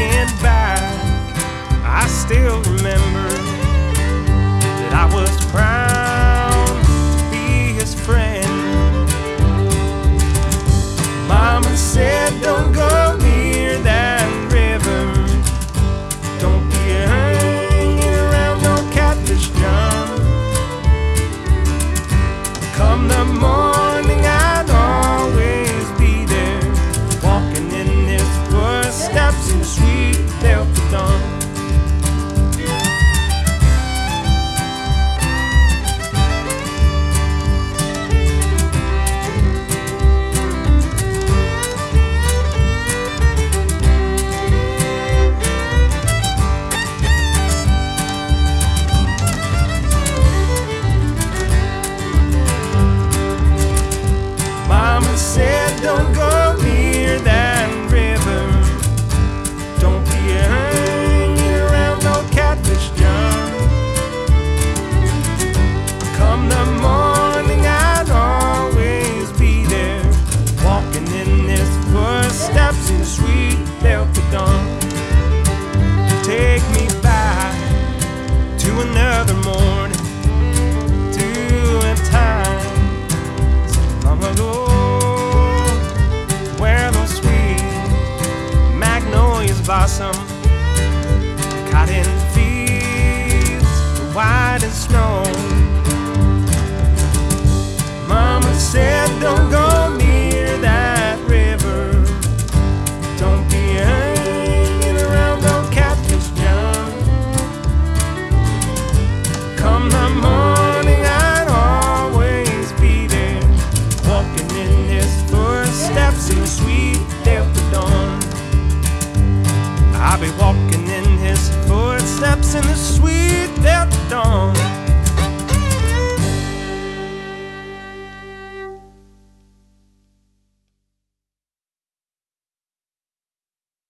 looking back, I still remember that I was proud to be his friend. Mama said, don't go near that river. Don't be hanging around no catfish, John. Come the morning, I'd always be there, walking in his footsteps in the sweet Delta dawn. Mama said, don't go near that river. Don't be hanging around no catfish, John. Come the morning, I'd always be there, walking in his footsteps in the sweet Delta dawn. Take me back to another morning, to a time long ago, where those sweet magnolias blossom, cotton fields were white as snow. Mama said, don't go